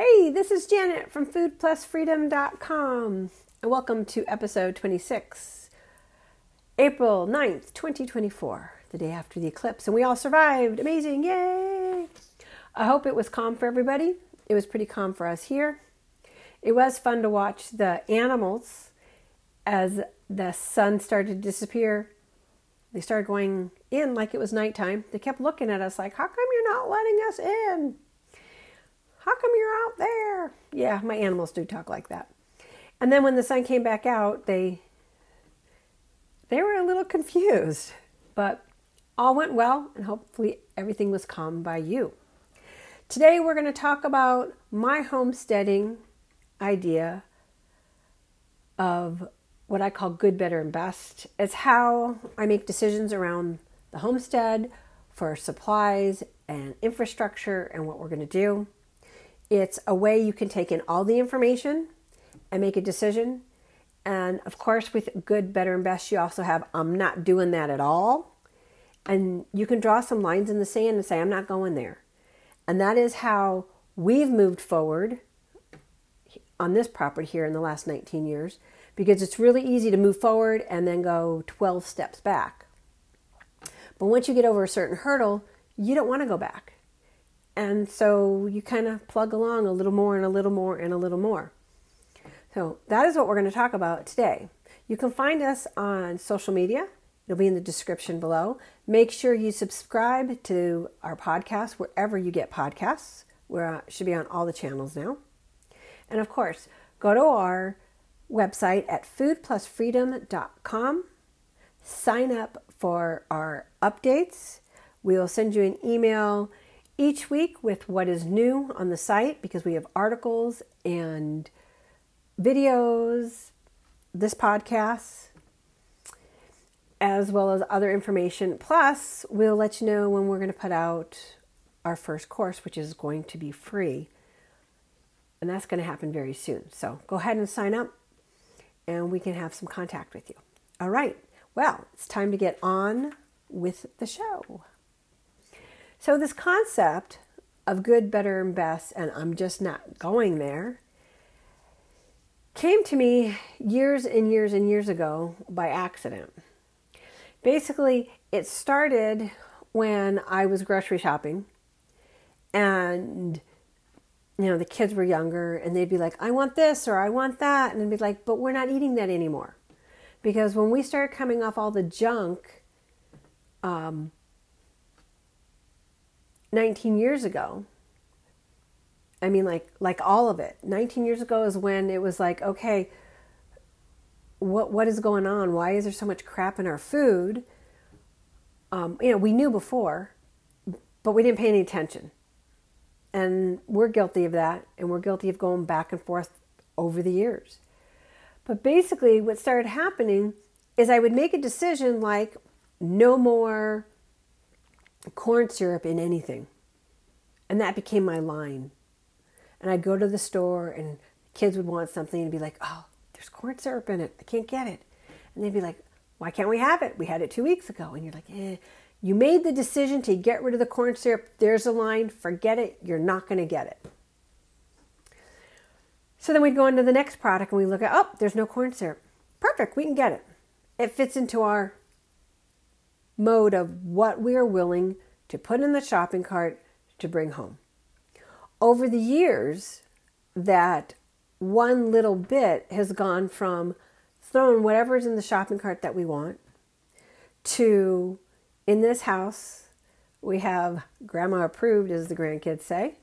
Hey, this is Janet from foodplusfreedom.com, and welcome to episode 26, April 9th, 2024, the day after the eclipse, and we all survived. Amazing, yay! I hope it was calm for everybody. It was pretty calm for us here. It was fun to watch the animals as the sun started to disappear. They started going in like it was nighttime. They kept looking at us like, how come you're not letting us in? How come you're out there? Yeah, my animals do talk like that. And then when the sun came back out, they were a little confused. But all went well, and hopefully everything was calm by you. Today we're going to talk about my homesteading idea of what I call good, better, and best. It's how I make decisions around the homestead for supplies and infrastructure and what we're going to do. It's a way you can take in all the information and make a decision. And of course, with good, better, and best, you also have, I'm not doing that at all. And you can draw some lines in the sand and say, I'm not going there. And that is how we've moved forward on this property here in the last 19 years, because it's really easy to move forward and then go 12 steps back. But once you get over a certain hurdle, you don't want to go back. And so you kind of plug along a little more and a little more and a little more. So that is what we're going to talk about today. You can find us on social media. It'll be in the description below. Make sure you subscribe to our podcast wherever you get podcasts. It should be on all the channels now. And of course, go to our website at foodplusfreedom.com. Sign up for our updates. We will send you an email each week with what is new on the site, because we have articles and videos, this podcast, as well as other information. Plus, we'll let you know when we're going to put out our first course, which is going to be free. And that's going to happen very soon. So go ahead and sign up and we can have some contact with you. All right. Well, it's time to get on with the show. So this concept of good, better, and best, and I'm just not going there, came to me years and years and years ago by accident. Basically, it started when I was grocery shopping, and the kids were younger, and they'd be like, I want this or I want that, and I'd be like, but we're not eating that anymore. Because when we started coming off all the junk 19 years ago, I mean, like all of it. 19 years ago is when it was like, okay, what is going on? Why is there so much crap in our food? We knew before, but we didn't pay any attention. And we're guilty of that, and we're guilty of going back and forth over the years. But basically, what started happening is I would make a decision like, no more corn syrup in anything. And that became my line. And I'd go to the store and kids would want something and be like, oh, there's corn syrup in it. I can't get it. And they'd be like, why can't we have it? We had it 2 weeks ago. And you're like, you made the decision to get rid of the corn syrup. There's a line. Forget it. You're not going to get it. So then we'd go on to the next product and we look at, oh, there's no corn syrup. Perfect. We can get it. It fits into our mode of what we are willing to put in the shopping cart to bring home. Over the years, that one little bit has gone from throwing whatever's in the shopping cart that we want to, in this house, we have grandma approved, as the grandkids say,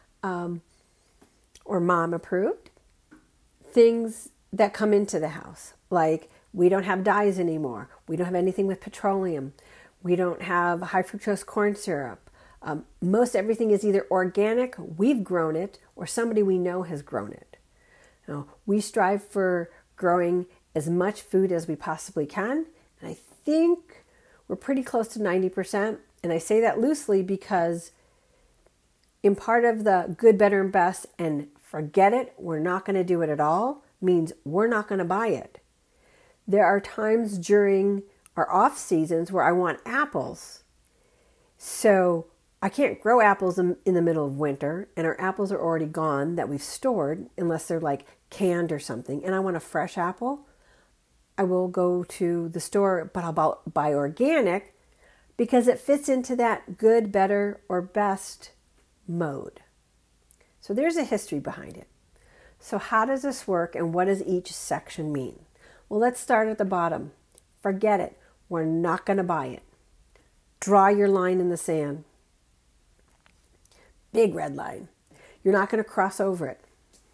or mom approved, things that come into the house. Like, we don't have dyes anymore. We don't have anything with petroleum. We don't have high fructose corn syrup. Most everything is either organic, we've grown it, or somebody we know has grown it. We strive for growing as much food as we possibly can. And I think we're pretty close to 90%. And I say that loosely because in part of the good, better, and best, and forget it, we're not going to do it at all, means we're not going to buy it. There are times during our off seasons where I want apples. So I can't grow apples in the middle of winter, and our apples are already gone that we've stored, unless they're like canned or something, and I want a fresh apple, I will go to the store, but I'll buy organic because it fits into that good, better, or best mode. So there's a history behind it. So how does this work, and what does each section mean? Well, let's start at the bottom. Forget it. We're not going to buy it. Draw your line in the sand. Big red line. You're not going to cross over it.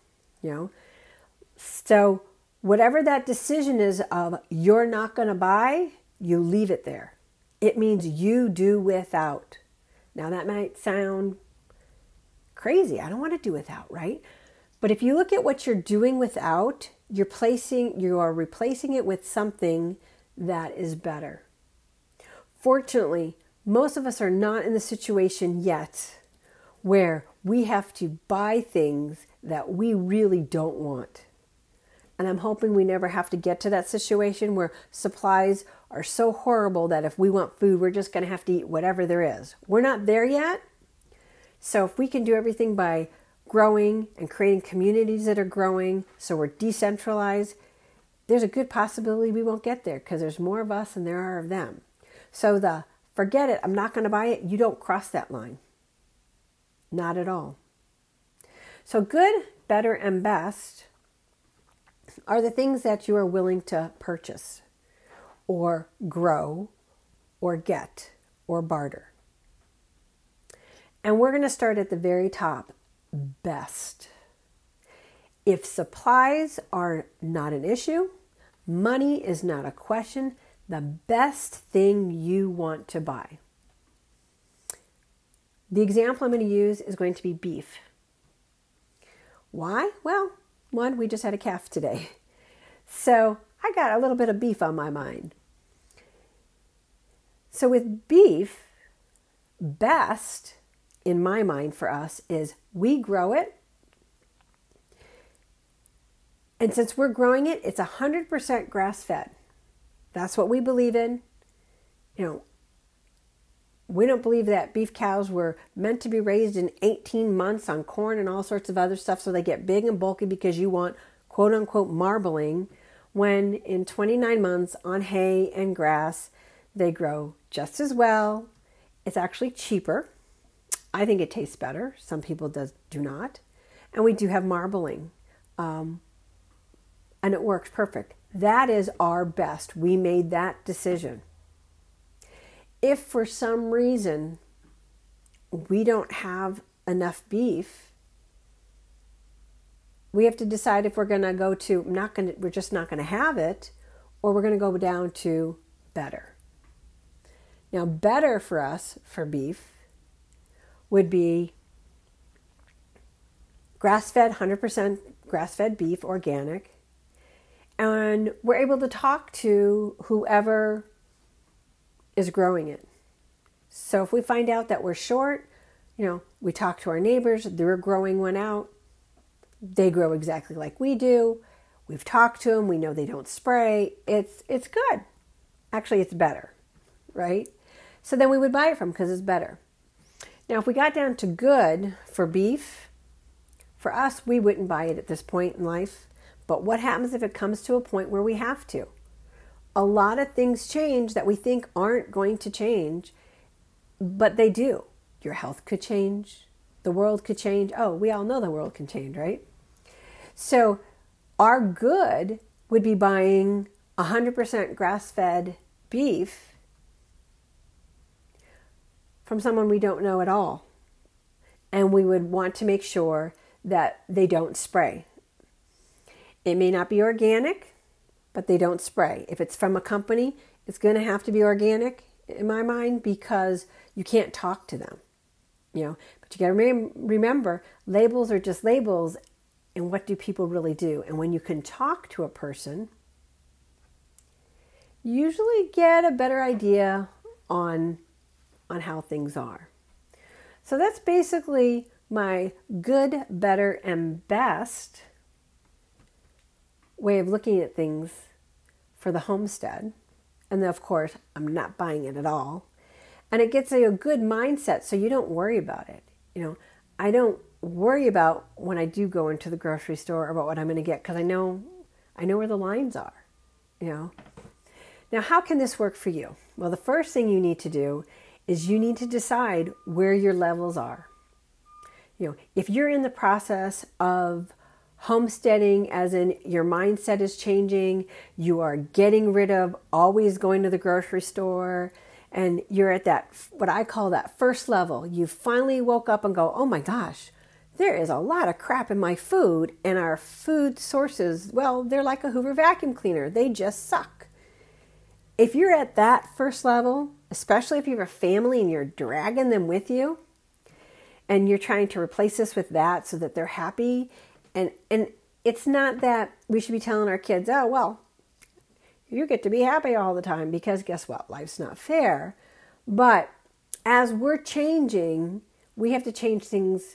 So whatever that decision is of you're not going to buy, you leave it there. It means you do without. Now that might sound crazy. I don't want to do without, right? But if you look at what you're doing without, you are replacing it with something that is better. Fortunately, most of us are not in the situation yet where we have to buy things that we really don't want. And I'm hoping we never have to get to that situation where supplies are so horrible that if we want food, we're just going to have to eat whatever there is. We're not there yet. So if we can do everything by growing and creating communities that are growing, so we're decentralized, there's a good possibility we won't get there because there's more of us than there are of them. So forget it, I'm not going to buy it, you don't cross that line. Not at all. So good, better, and best are the things that you are willing to purchase or grow or get or barter. And we're going to start at the very top, best. If supplies are not an issue, money is not a question, the best thing you want to buy. The example I'm going to use is going to be beef. Why? Well, one, we just had a calf today. So I got a little bit of beef on my mind. So with beef, best in my mind for us is we grow it. And since we're growing it, it's 100% grass-fed. That's what we believe in. We don't believe that beef cows were meant to be raised in 18 months on corn and all sorts of other stuff so they get big and bulky because you want quote-unquote marbling, when in 29 months on hay and grass, they grow just as well. It's actually cheaper. I think it tastes better. Some people do not. And we do have marbling. And it works perfect. That is our best. We made that decision. If for some reason we don't have enough beef, we have to decide if we're going to go to we're just not going to have it, or we're going to go down to better. Now, better for us for beef would be grass-fed, 100% grass-fed beef, organic, and we're able to talk to whoever is growing it. So if we find out that we're short, we talk to our neighbors, they're growing one out. They grow exactly like we do. We've talked to them. We know they don't spray. It's good. Actually, it's better, right? So then we would buy it from because it's better. Now, if we got down to good for beef, for us, we wouldn't buy it at this point in life. But what happens if it comes to a point where we have to? A lot of things change that we think aren't going to change, but they do. Your health could change. The world could change. Oh, we all know the world can change, right? So our good would be buying 100% grass-fed beef from someone we don't know at all. And we would want to make sure that they don't spray. It may not be organic, but they don't spray. If it's from a company, it's going to have to be organic in my mind because you can't talk to them. But you got to remember, labels are just labels, and what do people really do? And when you can talk to a person, you usually get a better idea on how things are. So that's basically my good, better, and best way of looking at things for the homestead. And then, of course, I'm not buying it at all. And it gets you a good mindset so you don't worry about it. I don't worry about when I do go into the grocery store about what I'm going to get because I know where the lines are. Now, how can this work for you? Well, the first thing you need to do is you need to decide where your levels are. If you're in the process of homesteading, as in your mindset is changing, you are getting rid of always going to the grocery store, and you're at that, what I call that first level. You finally woke up and go, oh my gosh, there is a lot of crap in my food, and our food sources, well, they're like a Hoover vacuum cleaner. They just suck. If you're at that first level, especially if you have a family and you're dragging them with you, and you're trying to replace this with that so that they're happy, and it's not that we should be telling our kids, oh, well, you get to be happy all the time, because guess what? Life's not fair. But as we're changing, we have to change things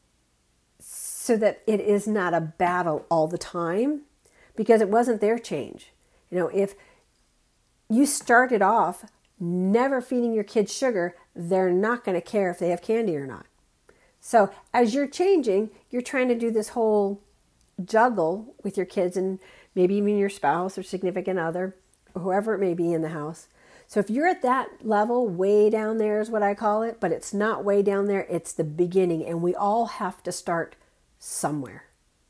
so that it is not a battle all the time, because it wasn't their change. If you started off never feeding your kids sugar, they're not going to care if they have candy or not. So as you're changing, you're trying to do this whole juggle with your kids and maybe even your spouse or significant other or whoever it may be in the house. So if you're at that level, way down there is what I call it, but it's not way down there, it's the beginning, and we all have to start somewhere.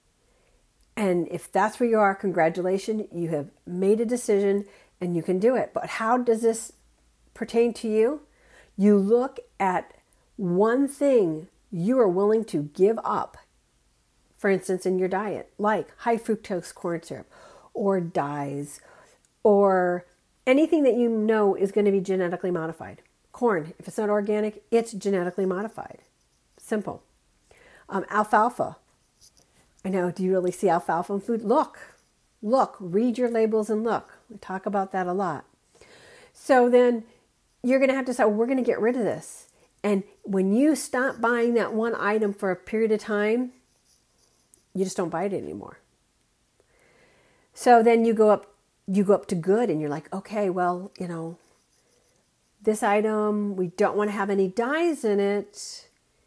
And if that's where you are, congratulations, you have made a decision and you can do it. But how does this pertain to you? You look at one thing you are willing to give up, for instance, in your diet, like high fructose corn syrup or dyes or anything that you know is going to be genetically modified. Corn, if it's not organic, it's genetically modified. Simple. Alfalfa. I know, do you really see alfalfa in food? Look, read your labels and look. We talk about that a lot. So then you're going to have to say, we're going to get rid of this. And when you stop buying that one item for a period of time, you just don't buy it anymore. So then you go up to good and you're like, okay, well, this item, we don't want to have any dyes in it.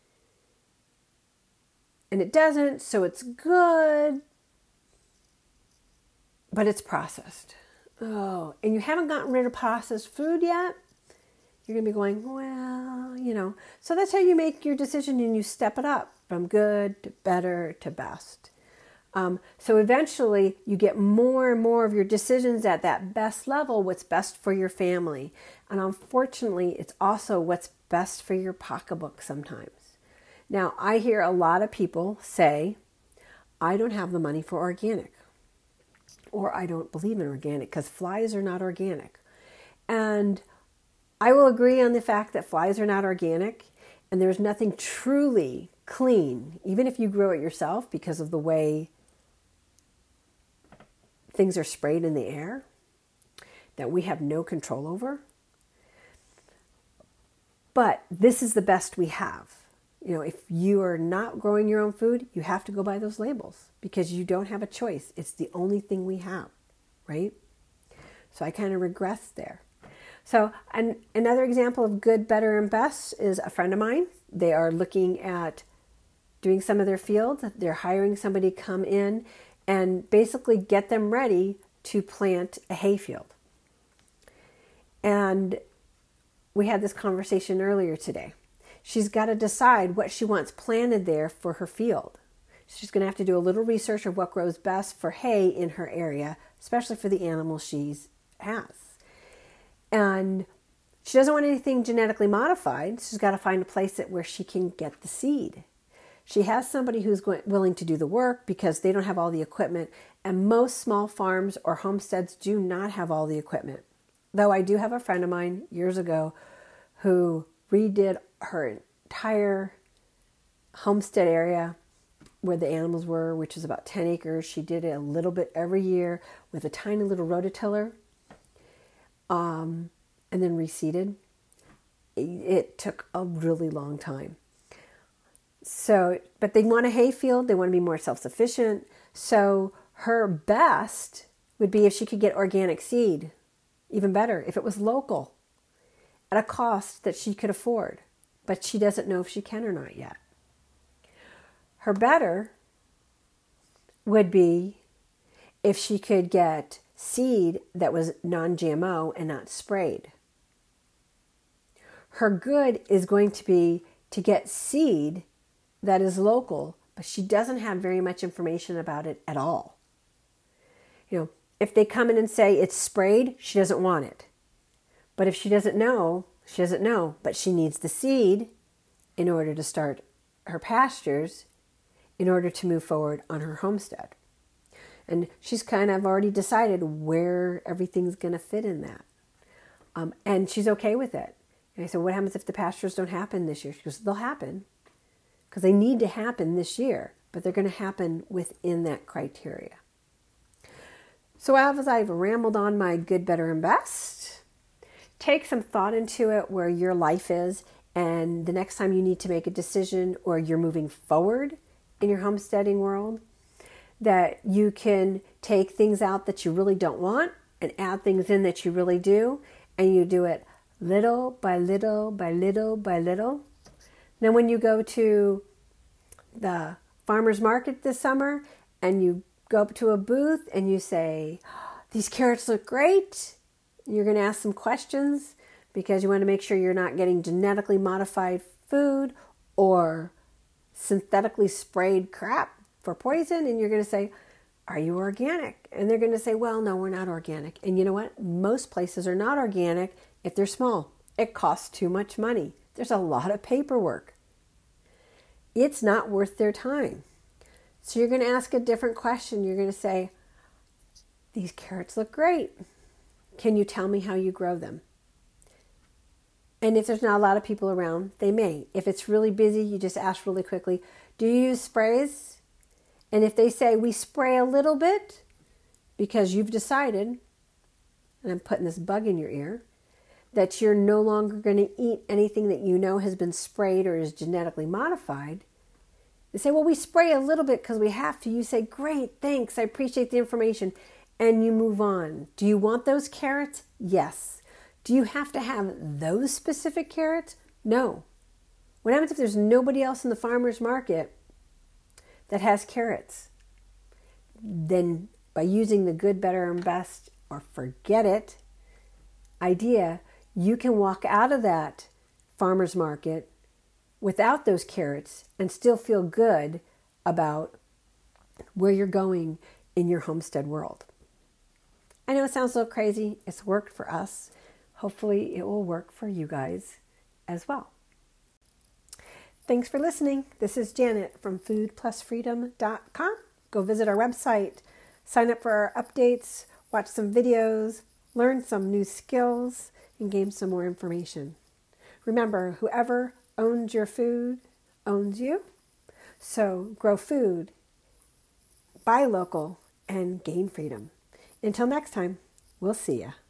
And it doesn't, so it's good, but it's processed. Oh, and you haven't gotten rid of processed food yet? You're going to be going, well, So that's how you make your decision and you step it up from good to better to best. So eventually you get more and more of your decisions at that best level, what's best for your family. And unfortunately, it's also what's best for your pocketbook sometimes. Now, I hear a lot of people say, I don't have the money for organic, or I don't believe in organic because flies are not organic. And I will agree on the fact that flies are not organic, and there's nothing truly clean, even if you grow it yourself, because of the way things are sprayed in the air that we have no control over. But this is the best we have. If you are not growing your own food, you have to go by those labels because you don't have a choice. It's the only thing we have, right? So I kind of regress there. So another example of good, better, and best is a friend of mine. They are looking at doing some of their fields. They're hiring somebody to come in and basically get them ready to plant a hay field. And we had this conversation earlier today. She's got to decide what she wants planted there for her field. She's going to have to do a little research of what grows best for hay in her area, especially for the animals she has. And she doesn't want anything genetically modified. She's got to find a place where she can get the seed. She has somebody who's willing to do the work because they don't have all the equipment. And most small farms or homesteads do not have all the equipment. Though I do have a friend of mine years ago who redid her entire homestead area where the animals were, which is about 10 acres. She did it a little bit every year with a tiny little rototiller, and then reseeded. It took a really long time. So, but they want a hay field. They want to be more self-sufficient. So her best would be if she could get organic seed. Even better, if it was local. at a cost that she could afford, but she doesn't know if she can or not yet. Her better would be if she could get seed that was non-GMO and not sprayed. Her good is going to be to get seed that is local, but she doesn't have very much information about it at all. If they come in and say it's sprayed, she doesn't want it. But if she doesn't know, she doesn't know. But she needs the seed in order to start her pastures, in order to move forward on her homestead. And she's kind of already decided where everything's going to fit in that. And she's okay with it. And I said, what happens if the pastures don't happen this year? She goes, they'll happen. Because they need to happen this year. But they're going to happen within that criteria. So as I've rambled on my good, better, and best, take some thought into it where your life is. And the next time you need to make a decision or you're moving forward in your homesteading world, that you can take things out that you really don't want and add things in that you really do. And you do it little by little by little by little. Then when you go to the farmer's market this summer and you go up to a booth and you say, these carrots look great. You're going to ask some questions because you want to make sure you're not getting genetically modified food or synthetically sprayed crap for poison. And you're going to say, are you organic? And they're going to say, well, no, we're not organic. And you know what? Most places are not organic if they're small. It costs too much money. There's a lot of paperwork. It's not worth their time. So you're going to ask a different question. You're going to say, these carrots look great. Can you tell me how you grow them? And if there's not a lot of people around, they may. If it's really busy, you just ask really quickly, do you use sprays? And if they say, we spray a little bit because you've decided, and I'm putting this bug in your ear, that you're no longer going to eat anything that you know has been sprayed or is genetically modified. They say, well, we spray a little bit because we have to. You say, great, thanks, I appreciate the information. And you move on. Do you want those carrots? Yes. Do you have to have those specific carrots? No. What happens if there's nobody else in the farmer's market that has carrots? Then by using the good, better, and best, or forget it idea, you can walk out of that farmer's market without those carrots and still feel good about where you're going in your homestead world. I know it sounds a little crazy. It's worked for us. Hopefully it will work for you guys as well. Thanks for listening. This is Janet from foodplusfreedom.com. Go visit our website, sign up for our updates, watch some videos, learn some new skills, and gain some more information. Remember, whoever owns your food owns you. So grow food, buy local, and gain freedom. Until next time, we'll see ya.